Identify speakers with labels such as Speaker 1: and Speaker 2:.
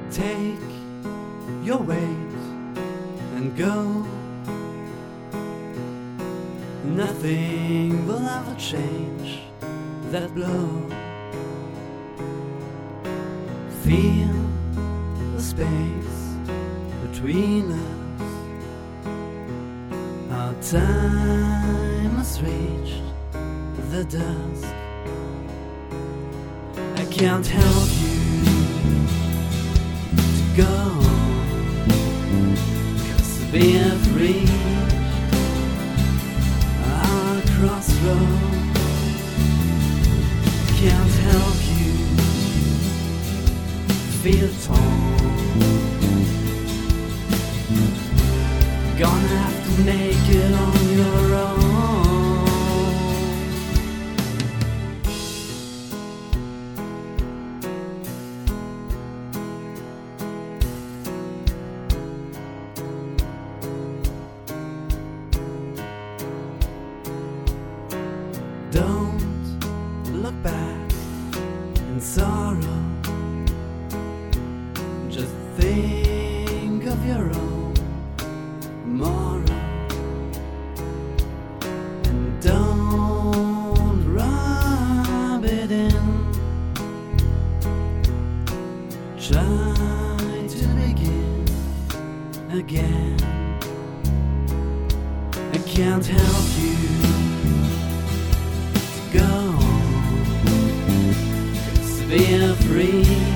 Speaker 1: Take your weight and go. Nothing will ever change that blow. Feel the space between us. Our time has reached the dusk. I can't help you to go, 'cause we have reached our crossroads. Can't help you feel torn. Gonna have to make it on your own. Don't look back in sorrow. Just think of your own tomorrow. And don't rub it in. Try to begin again. I can't help you go, 'cause we're free.